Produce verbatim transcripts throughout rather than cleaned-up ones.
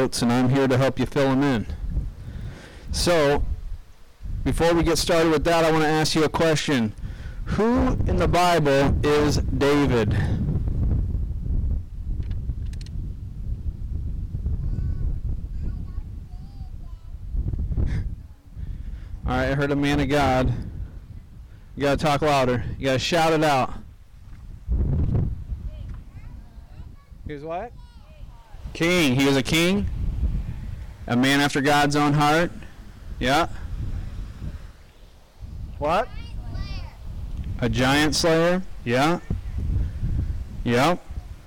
notes, and I'm here to help you fill them in. So, before we get started with that, I want to ask you a question. Who in the Bible is David? All right, I heard a man of God. You got to talk louder. You got to shout it out. He was what? King. He was a king. A man after God's own heart. Yeah. What? A giant slayer. Yeah. Yeah.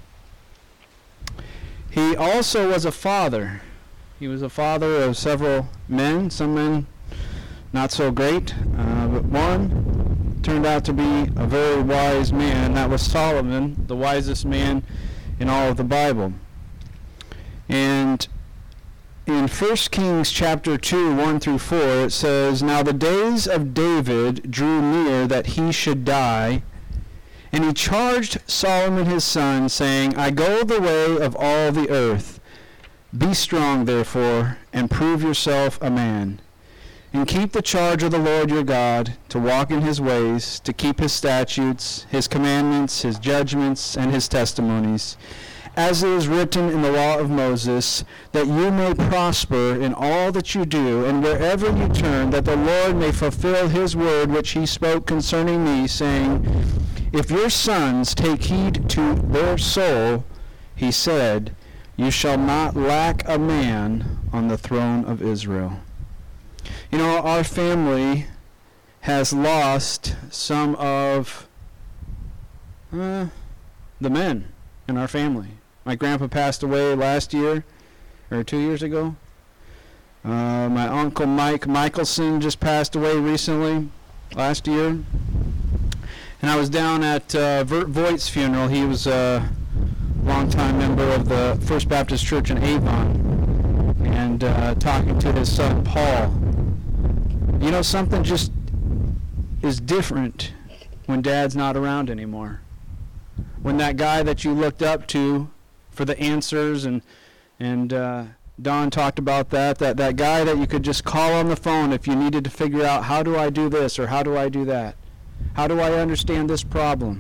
He also was a father. He was a father of several men. Some men not so great, uh, but one turned out to be a very wise man. That was Solomon, the wisest man in all of the Bible. And in First Kings chapter two, one through four, it says, "Now the days of David drew near that he should die, and he charged Solomon his son, saying, I go the way of all the earth. Be strong, therefore, and prove yourself a man. And keep the charge of the Lord your God, to walk in his ways, to keep his statutes, his commandments, his judgments, and his testimonies, as it is written in the law of Moses, that you may prosper in all that you do, and wherever you turn, that the Lord may fulfill his word which he spoke concerning me, saying, If your sons take heed to their soul, he said, you shall not lack a man on the throne of Israel." You know, our family has lost some of uh, the men in our family. My grandpa passed away last year, or two years ago. Uh, my uncle Mike Michelson just passed away recently, last year. And I was down at uh, Vert Voigt's funeral. He was a longtime member of the First Baptist Church in Avon, and uh, talking to his son Paul. You know, something just is different when Dad's not around anymore. When that guy that you looked up to for the answers, and and uh, Don talked about that, that, that guy that you could just call on the phone if you needed to figure out, how do I do this or how do I do that? How do I understand this problem?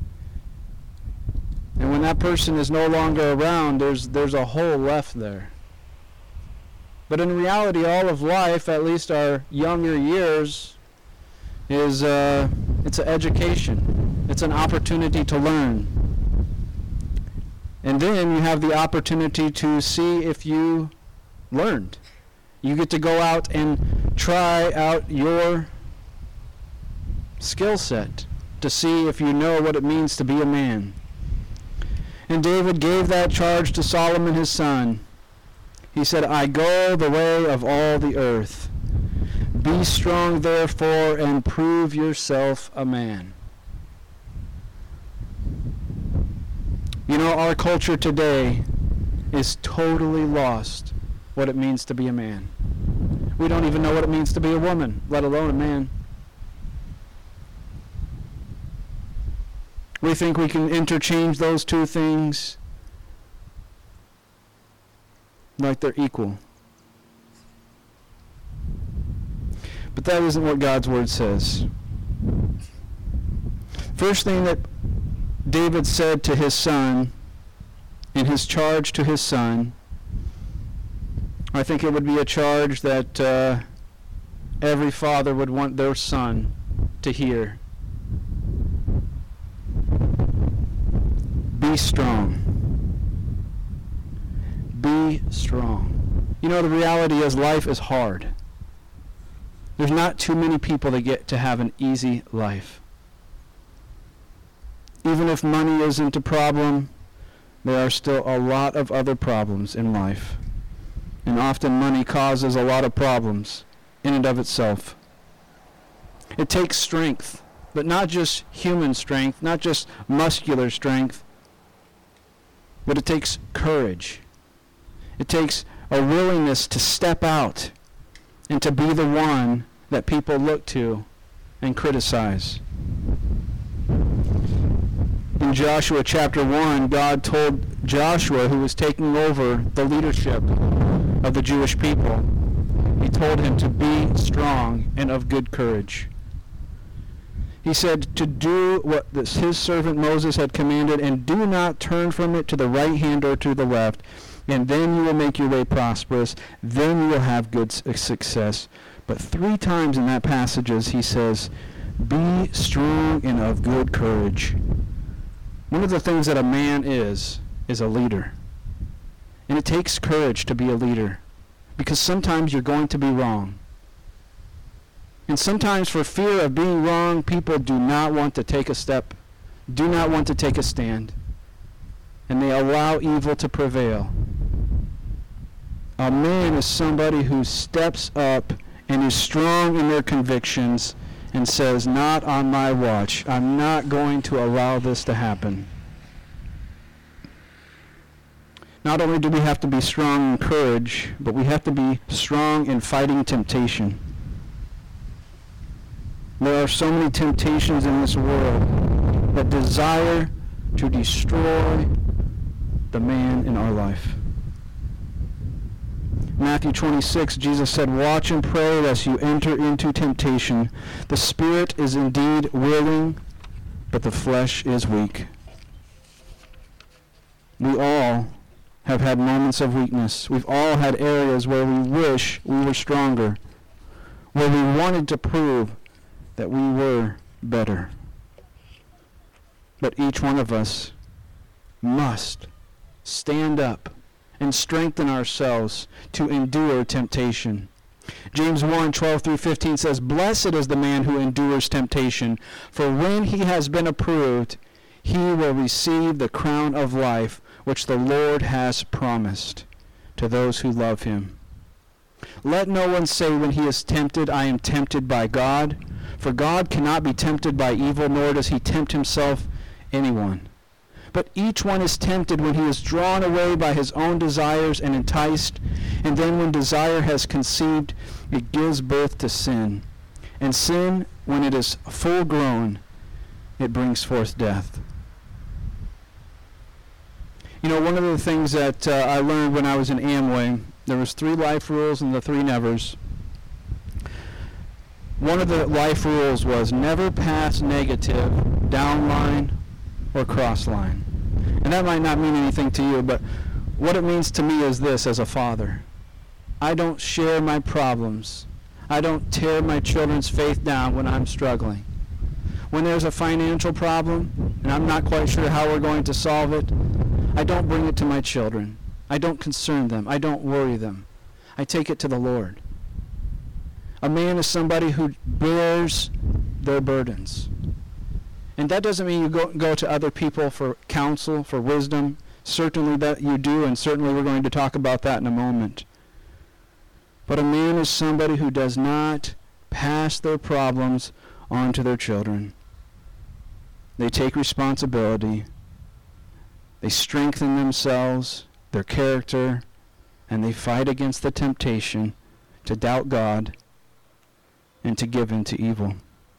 And when that person is no longer around, there's there's a hole left there. But in reality, all of life, at least our younger years, is uh, it's an education. It's an opportunity to learn. And then you have the opportunity to see if you learned. You get to go out and try out your skill set to see if you know what it means to be a man. And David gave that charge to Solomon his son. He said, I go the way of all the earth. Be strong, therefore, and prove yourself a man. You know, our culture today is totally lost what it means to be a man. We don't even know what it means to be a woman, let alone a man. We think we can interchange those two things like they're equal. But that isn't what God's word says. First thing that David said to his son, in his charge to his son, I think it would be a charge that uh, every father would want their son to hear. Be strong. Be strong. You know, the reality is life is hard. There's not too many people that get to have an easy life. Even if money isn't a problem, there are still a lot of other problems in life. And often money causes a lot of problems in and of itself. It takes strength, but not just human strength, not just muscular strength, but it takes courage. It takes a willingness to step out and to be the one that people look to and criticize. In Joshua chapter one, God told Joshua, who was taking over the leadership of the Jewish people, he told him to be strong and of good courage. He said to do what this, his servant Moses had commanded, and do not turn from it to the right hand or to the left, and then you will make your way prosperous. Then you will have good success. But three times in that passage he says, be strong and of good courage. One of the things that a man is, is a leader. And it takes courage to be a leader, because sometimes you're going to be wrong. And sometimes for fear of being wrong, people do not want to take a step, do not want to take a stand, and they allow evil to prevail. A man is somebody who steps up and is strong in their convictions and says, not on my watch. I'm not going to allow this to happen. Not only do we have to be strong in courage, but we have to be strong in fighting temptation. There are so many temptations in this world that desire to destroy the man in our life. Matthew twenty-six, Jesus said, watch and pray lest you enter into temptation. The spirit is indeed willing, but the flesh is weak. We all have had moments of weakness. We've all had areas where we wish we were stronger, where we wanted to prove that we were better. But each one of us must stand up and strengthen ourselves to endure temptation. James one, twelve through fifteen says, blessed is the man who endures temptation, for when he has been approved, he will receive the crown of life which the Lord has promised to those who love him. Let no one say when he is tempted, I am tempted by God. For God cannot be tempted by evil, nor does he tempt himself anyone. But each one is tempted when he is drawn away by his own desires and enticed. And then when desire has conceived, it gives birth to sin. And sin, when it is full grown, it brings forth death. You know, one of the things that uh, I learned when I was in Amway, there was three life rules and the three nevers. One of the life rules was never pass negative down line or cross line. And that might not mean anything to you, but what it means to me is this as a father. I don't share my problems. I don't tear my children's faith down when I'm struggling. When there's a financial problem and I'm not quite sure how we're going to solve it, I don't bring it to my children. I don't concern them. I don't worry them. I take it to the Lord. A man is somebody who bears their burdens. And that doesn't mean you go, go to other people for counsel, for wisdom. Certainly that you do, and certainly we're going to talk about that in a moment. But a man is somebody who does not pass their problems on to their children. They take responsibility. They strengthen themselves, their character, and they fight against the temptation to doubt God and to give in to evil.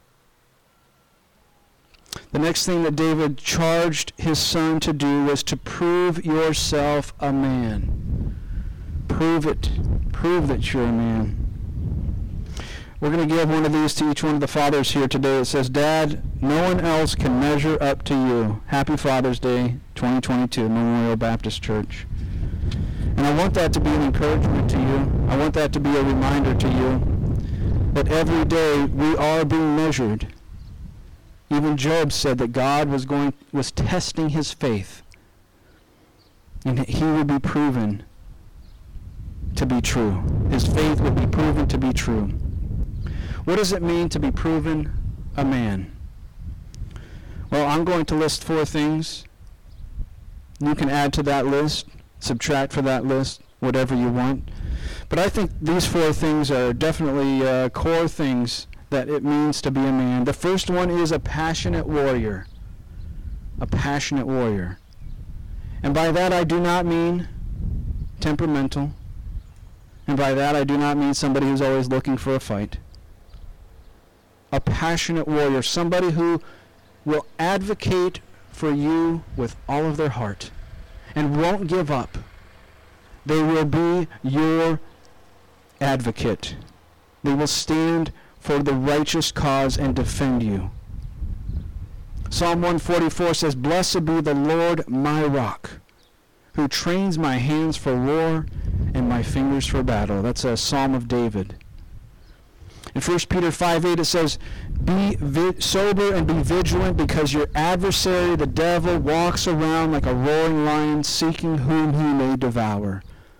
The next thing that David charged his son to do was to prove yourself a man. Prove it. Prove that you're a man. We're going to give one of these to each one of the fathers here today. It says, Dad, no one else can measure up to you. Happy Father's Day twenty twenty-two, Memorial Baptist Church. And I want that to be an encouragement to you. I want that to be a reminder to you that every day we are being measured. Even Job said that God was going was testing his faith, and he would be proven to be true. His faith would be proven to be true. What does it mean to be proven a man? Well, I'm going to list four things. You can add to that list, subtract from that list, whatever you want. But I think these four things are definitely uh, core things that it means to be a man. The first one is a passionate warrior. A passionate warrior. And by that I do not mean temperamental. And by that I do not mean somebody who's always looking for a fight. A passionate warrior. Somebody who will advocate for you with all of their heart. and won't give up. They will be your advocate. They will stand for the righteous cause and defend you. Psalm one forty-four says, "Blessed be the Lord my rock, who trains my hands for war and my fingers for battle." That's a Psalm of David. In First Peter five eight it says, "Be vi- sober and be vigilant, because your adversary, the devil, walks around like a roaring lion, seeking whom he may devour."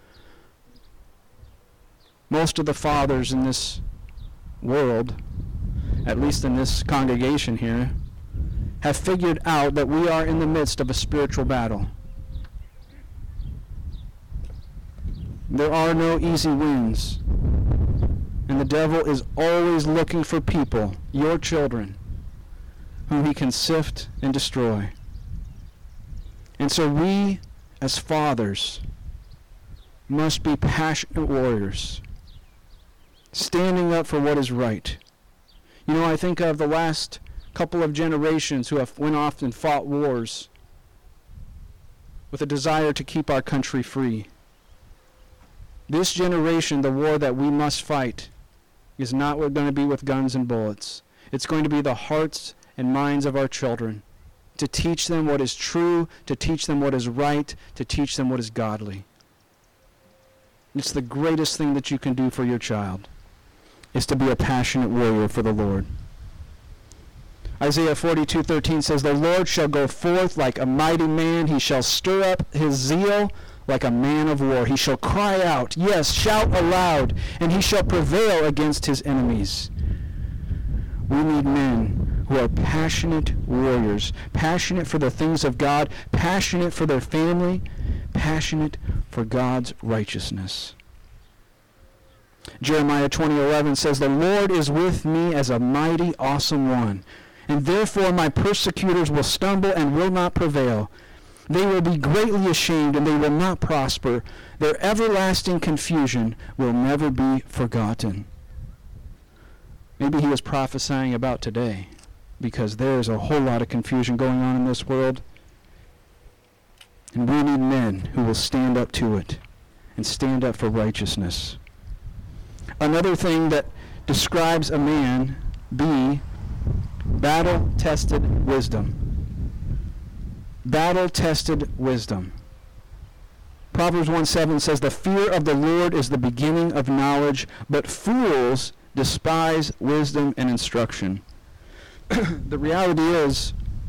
Most of the fathers in this world, at least in this congregation here, have figured out that we are in the midst of a spiritual battle. There are no easy wins. And the devil is always looking for people, your children, whom he can sift and destroy. And so we, as fathers, must be passionate warriors, standing up for what is right. You know, I think of the last couple of generations who have went off and fought wars with a desire to keep our country free. This generation, the war that we must fight, is not going to be with guns and bullets. It's going to be the hearts and minds of our children, to teach them what is true, to teach them what is right, to teach them what is godly. It's the greatest thing that you can do for your child, is to be a passionate warrior for the Lord. Isaiah forty-two thirteen says, "The Lord shall go forth like a mighty man. He shall stir up his zeal like a man of war. He shall cry out, yes, shout aloud, and he shall prevail against his enemies." We need men who are passionate warriors, passionate for the things of God, passionate for their family, passionate for God's righteousness. Jeremiah twenty eleven says, "The Lord is with me as a mighty, awesome one, and therefore my persecutors will stumble and will not prevail. They will be greatly ashamed, and they will not prosper. Their everlasting confusion will never be forgotten." Maybe he was prophesying about today, because there is a whole lot of confusion going on in this world. And we need men who will stand up to it and stand up for righteousness. Another thing that describes a man, B, battle-tested wisdom. Battle-tested wisdom. Proverbs one seven says, "The fear of the Lord is the beginning of knowledge, but fools despise wisdom and instruction." The reality is,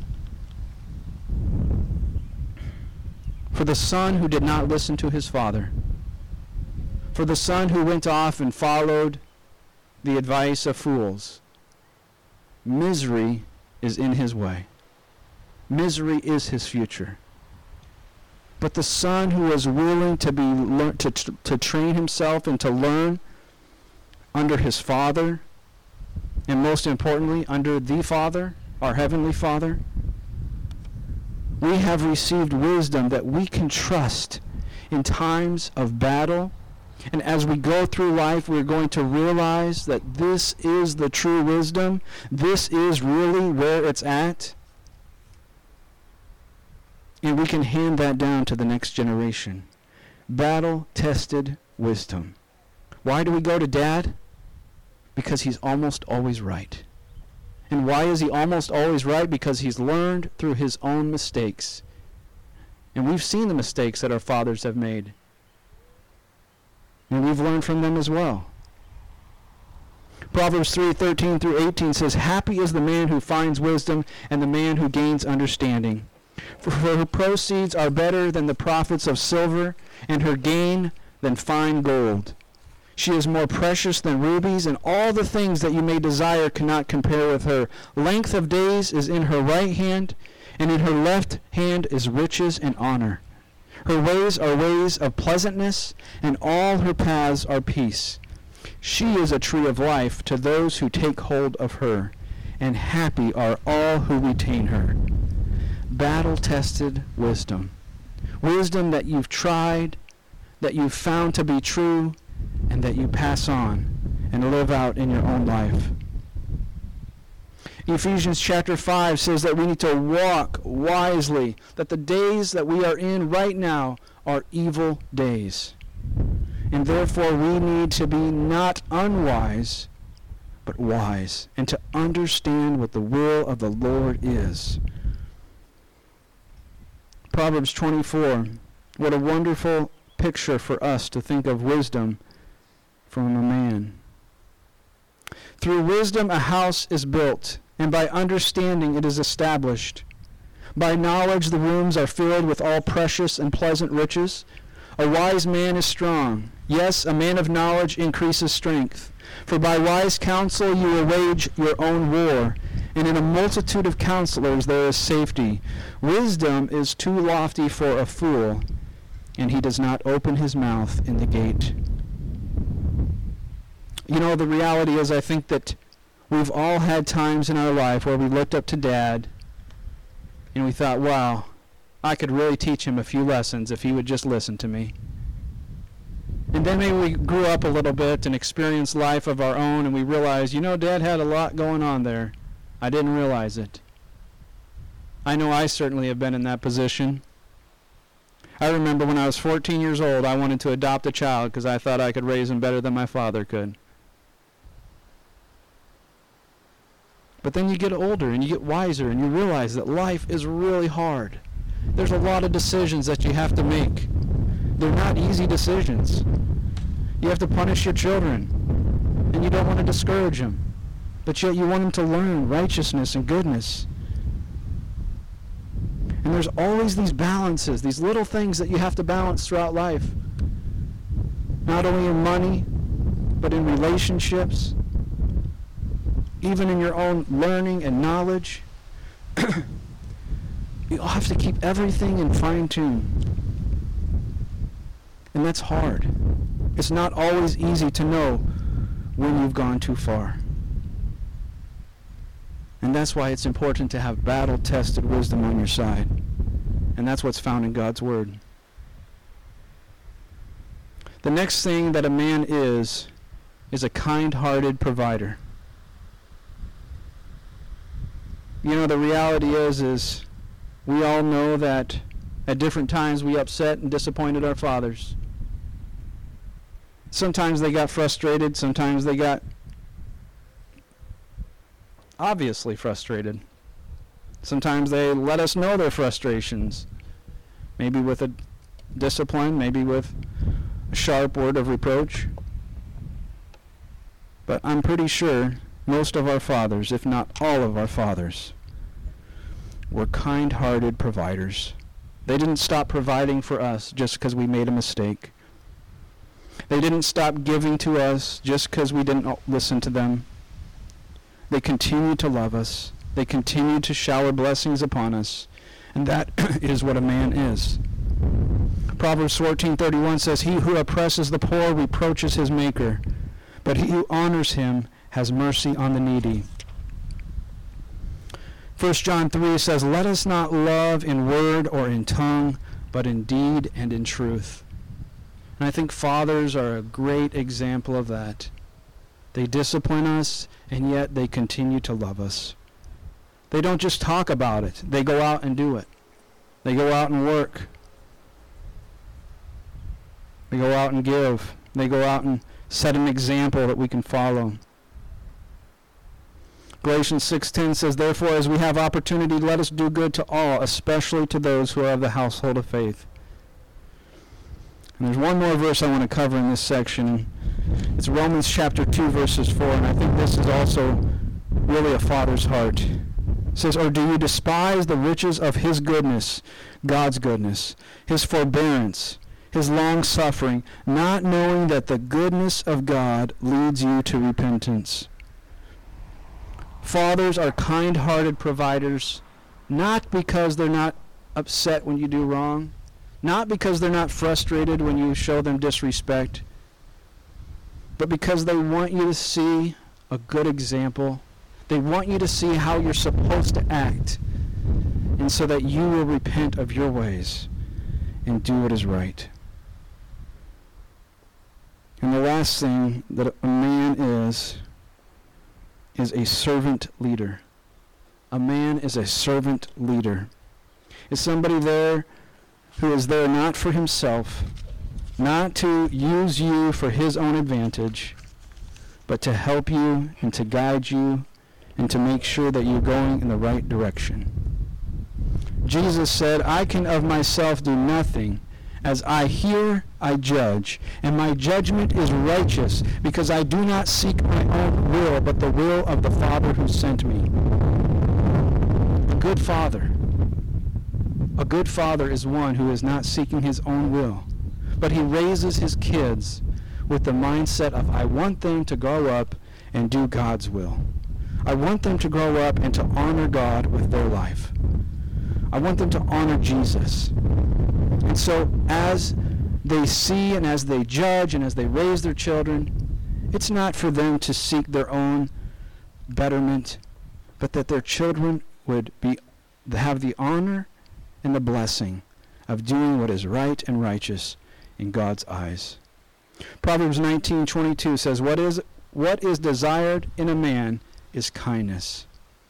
for the son who did not listen to his father, for the son who went off and followed the advice of fools, misery is in his way. Misery is his future. But the son who was willing to be lear- to, to, to train himself and to learn under his father, and most importantly, under the Father, our Heavenly Father, we have received wisdom that we can trust in times of battle. And as we go through life, we're going to realize that this is the true wisdom. This is really where it's at. And we can hand that down to the next generation. Battle-tested wisdom. Why do we go to Dad? Because he's almost always right. And why is he almost always right? Because he's learned through his own mistakes. And we've seen the mistakes that our fathers have made. And we've learned from them as well. Proverbs three thirteen through eighteen says, "Happy is the man who finds wisdom, and the man who gains understanding. For her proceeds are better than the profits of silver, and her gain than fine gold. She is more precious than rubies, and all the things that you may desire cannot compare with her. Length of days is in her right hand, and in her left hand is riches and honor. Her ways are ways of pleasantness, and all her paths are peace. She is a tree of life to those who take hold of her, and happy are all who retain her." Battle-tested wisdom. Wisdom that you've tried, that you've found to be true, and that you pass on and live out in your own life. Ephesians chapter five says that we need to walk wisely, that the days that we are in right now are evil days. And therefore we need to be not unwise, but wise, and to understand what the will of the Lord is. Proverbs twenty-four, what a wonderful picture for us to think of wisdom from a man. Through wisdom a house is built, and by understanding it is established. By knowledge the rooms are filled with all precious and pleasant riches. A wise man is strong. Yes, a man of knowledge increases strength. For by wise counsel you will wage your own war, and in a multitude of counselors there is safety. Wisdom is too lofty for a fool, and he does not open his mouth in the gate. You know, the reality is I think that we've all had times in our life where we looked up to Dad and we thought, wow, I could really teach him a few lessons if he would just listen to me. And then maybe we grew up a little bit and experienced life of our own, and we realized, you know, Dad had a lot going on there. I didn't realize it. I know I certainly have been in that position. I remember when I was fourteen years old, I wanted to adopt a child because I thought I could raise him better than my father could. But then you get older and you get wiser and you realize that life is really hard. There's a lot of decisions that you have to make. They're not easy decisions. You have to punish your children, and you don't want to discourage them, but yet you want them to learn righteousness and goodness. And there's always these balances, these little things that you have to balance throughout life. Not only in money, but in relationships, even in your own learning and knowledge. You have to keep everything in fine tune. And that's hard. It's not always easy to know when you've gone too far. And that's why it's important to have battle-tested wisdom on your side. And that's what's found in God's Word. The next thing that a man is, is a kind-hearted provider. You know, the reality is, is we all know that at different times we upset and disappointed our fathers. Sometimes they got frustrated, sometimes they got obviously frustrated. Sometimes they let us know their frustrations, maybe with a discipline, maybe with a sharp word of reproach. But I'm pretty sure most of our fathers, if not all of our fathers, were kind-hearted providers. They didn't stop providing for us just because we made a mistake. They didn't stop giving to us just because we didn't listen to them. They continued to love us. They continued to shower blessings upon us. And that is what a man is. Proverbs fourteen thirty-one says, "He who oppresses the poor reproaches his maker, but he who honors him has mercy on the needy." First John three says, "Let us not love in word or in tongue, but in deed and in truth." And I think fathers are a great example of that. They discipline us, and yet they continue to love us. They don't just talk about it. They go out and do it. They go out and work. They go out and give. They go out and set an example that we can follow. Galatians six ten says, "Therefore, as we have opportunity, let us do good to all, especially to those who are of the household of faith." And there's one more verse I want to cover in this section. It's Romans chapter two, verses four, and I think this is also really a father's heart. It says, "Or do you despise the riches of his goodness," God's goodness, "his forbearance, his long-suffering, not knowing that the goodness of God leads you to repentance?" Fathers are kind-hearted providers, not because they're not upset when you do wrong, not because they're not frustrated when you show them disrespect, but because they want you to see a good example. They want you to see how you're supposed to act, and so that you will repent of your ways and do what is right. And the last thing that a man is, is a servant leader. A man is a servant leader. Is somebody there who is there not for himself, not to use you for his own advantage, but to help you and to guide you and to make sure that you're going in the right direction. Jesus said, I can of myself do nothing. As I hear, I judge, and my judgment is righteous, because I do not seek my own will, but the will of the Father who sent me. A good father. A good father is one who is not seeking his own will, but he raises his kids with the mindset of, I want them to grow up and do God's will. I want them to grow up and to honor God with their life. I want them to honor Jesus. And so as they see and as they judge and as they raise their children, it's not for them to seek their own betterment, but that their children would be have the honor and the blessing of doing what is right and righteous in God's eyes. Proverbs nineteen twenty-two says, What is what is desired in a man is kindness.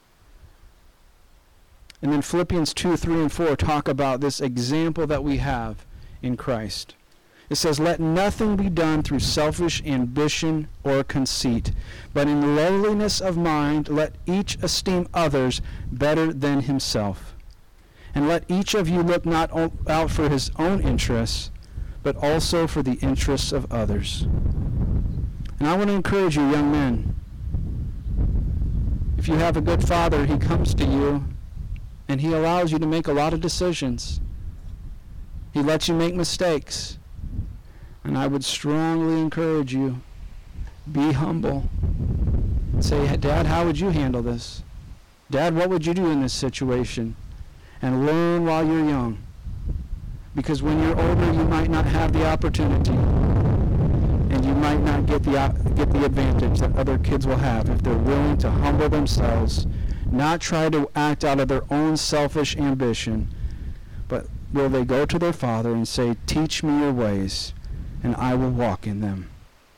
And then Philippians two, three, and four talk about this example that we have in Christ. It says, Let nothing be done through selfish ambition or conceit, but in lowliness of mind let each esteem others better than himself. And let each of you look not o- out for his own interests, but also for the interests of others. And I want to encourage you, young men, if you have a good father, he comes to you and he allows you to make a lot of decisions. He lets you make mistakes. And I would strongly encourage you, be humble. Say, Dad, how would you handle this? Dad, what would you do in this situation? And learn while you're young. Because when you're older, you might not have the opportunity. And you might not get the uh, get the advantage that other kids will have if they're willing to humble themselves, not try to act out of their own selfish ambition, but will they go to their father and say, Teach me your ways, and I will walk in them.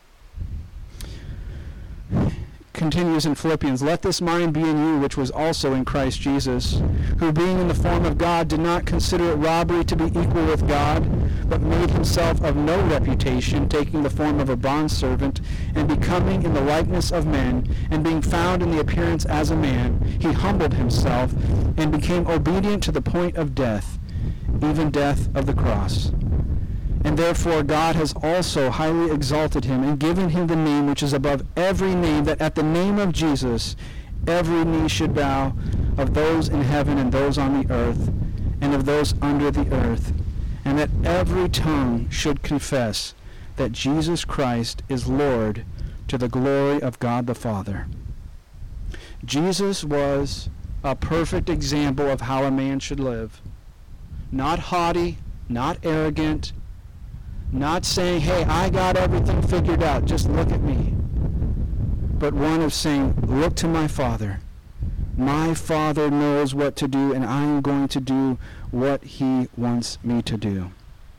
Continues in Philippians, Let this mind be in you, which was also in Christ Jesus, who being in the form of God did not consider it robbery to be equal with God, but made himself of no reputation, taking the form of a bondservant, and becoming in the likeness of men, and being found in the appearance as a man, he humbled himself, and became obedient to the point of death, even death of the cross. And therefore God has also highly exalted him and given him the name which is above every name, that at the name of Jesus every knee should bow, of those in heaven and those on the earth and of those under the earth, and that every tongue should confess that Jesus Christ is Lord, to the glory of God the Father. Jesus was a perfect example of how a man should live. Not haughty, not arrogant, not saying, hey, I got everything figured out, just look at me. But one of saying, look to my Father. My Father knows what to do, and I am going to do what he wants me to do.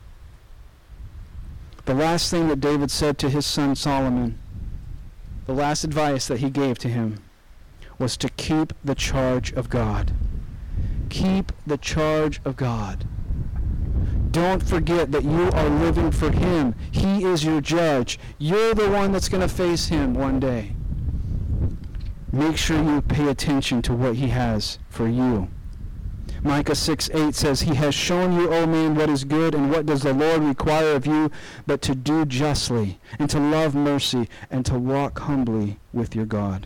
The last thing that David said to his son Solomon, the last advice that he gave to him, was to keep the charge of God. Keep the charge of God. Don't forget that you are living for him. He is your judge. You're the one that's going to face him one day. Make sure you pay attention to what he has for you. Micah six eight says, He has shown you, O man, what is good, and what does the Lord require of you, but to do justly, and to love mercy, and to walk humbly with your God.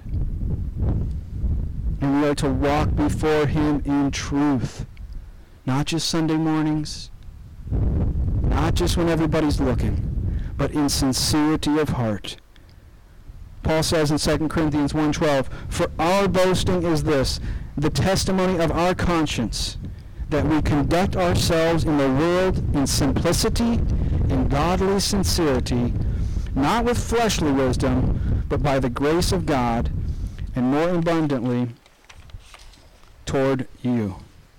And we are to walk before him in truth. Not just Sunday mornings, not just when everybody's looking, but in sincerity of heart. Paul says in Second Corinthians one twelve, For our boasting is this, the testimony of our conscience, that we conduct ourselves in the world in simplicity, in godly sincerity, not with fleshly wisdom, but by the grace of God, and more abundantly toward you.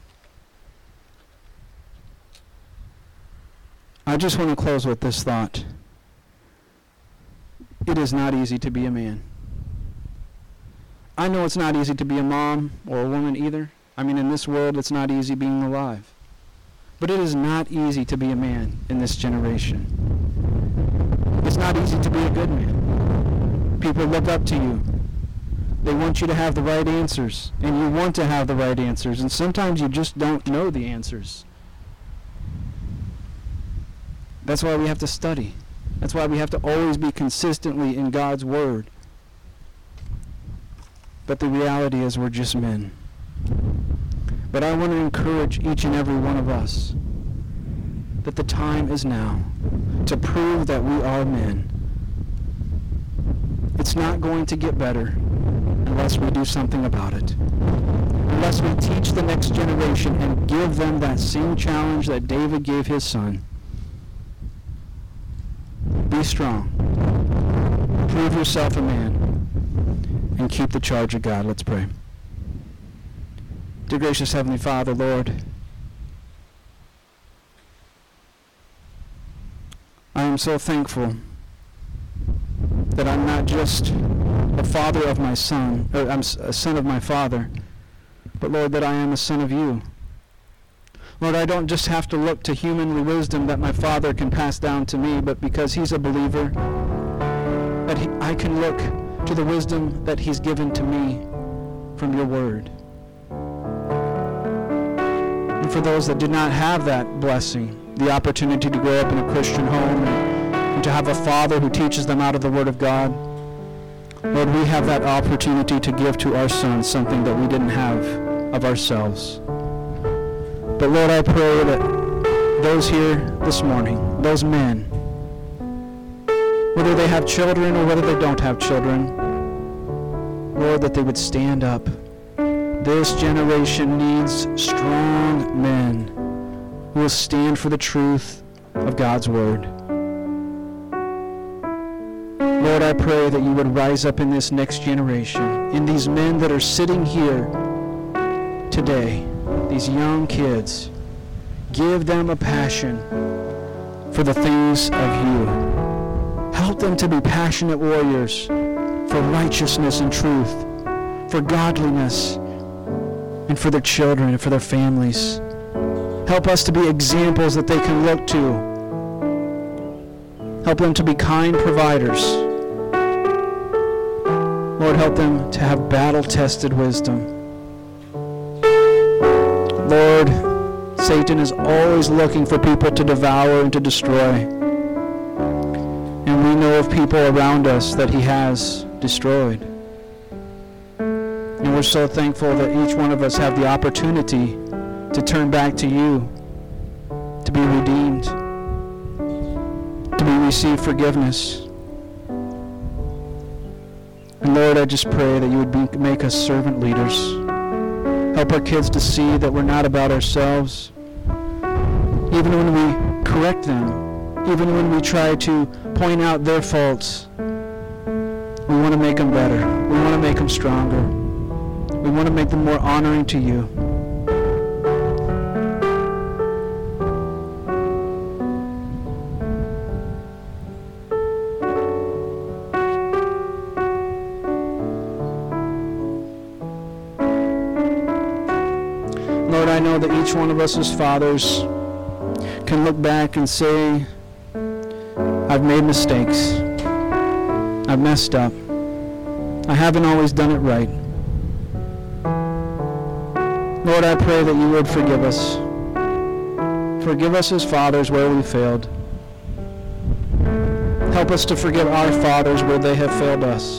I just want to close with this thought. It is not easy to be a man. I know it's not easy to be a mom or a woman either. I mean, in this world, it's not easy being alive. But it is not easy to be a man in this generation. It's not easy to be a good man. People look up to you. They want you to have the right answers, and you want to have the right answers, and sometimes you just don't know the answers. That's why we have to study. That's why we have to always be consistently in God's Word. But the reality is we're just men. But I want to encourage each and every one of us that the time is now to prove that we are men. It's not going to get better unless we do something about it. Unless we teach the next generation and give them that same challenge that David gave his son. Be strong. Prove yourself a man. And keep the charge of God. Let's pray. Dear gracious Heavenly Father, Lord, I am so thankful that I'm not just a father of my son, or I'm a son of my father, but Lord, that I am a son of you. Lord, I don't just have to look to human wisdom that my father can pass down to me, but because he's a believer, that he, I can look to the wisdom that he's given to me from your word. And for those that did not have that blessing, the opportunity to grow up in a Christian home and, and to have a father who teaches them out of the Word of God, Lord, we have that opportunity to give to our sons something that we didn't have of ourselves. But Lord, I pray that those here this morning, those men, whether they have children or whether they don't have children, Lord, that they would stand up. This generation needs strong men who will stand for the truth of God's Word. Lord, I pray that you would rise up in this next generation, in these men that are sitting here today, these young kids. Give them a passion for the things of you. Help them to be passionate warriors for righteousness and truth, for godliness, and for their children and for their families. Help us to be examples that they can look to. Help them to be kind providers. Lord, help them to have battle-tested wisdom. Lord, Satan is always looking for people to devour and to destroy. And we know of people around us that he has destroyed. And we're so thankful that each one of us have the opportunity to turn back to you, to be redeemed, to be receive forgiveness. And Lord, I just pray that you would be, make us servant leaders. Help our kids to see that we're not about ourselves. Even when we correct them, even when we try to point out their faults, we want to make them better. We want to make them stronger. We want to make them more honoring to you. Lord, I know that each one of us as fathers can look back and say, I've made mistakes. I've messed up. I haven't always done it right. Lord, I pray that you would forgive us. Forgive us as fathers where we failed. Help us to forgive our fathers where they have failed us.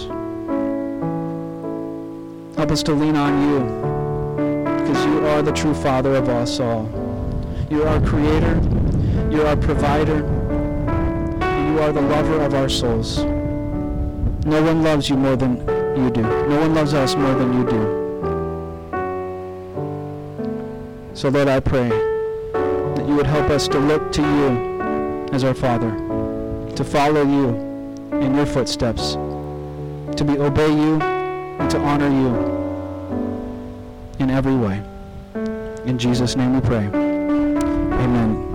Help us to lean on you, because you are the true Father of us all. You are our Creator. You are our Provider. And you are the lover of our souls. No one loves you more than you do. No one loves us more than you do. So Lord, I pray that you would help us to look to you as our Father, to follow you in your footsteps, to be obey you and to honor you in every way. In Jesus' name we pray. Amen.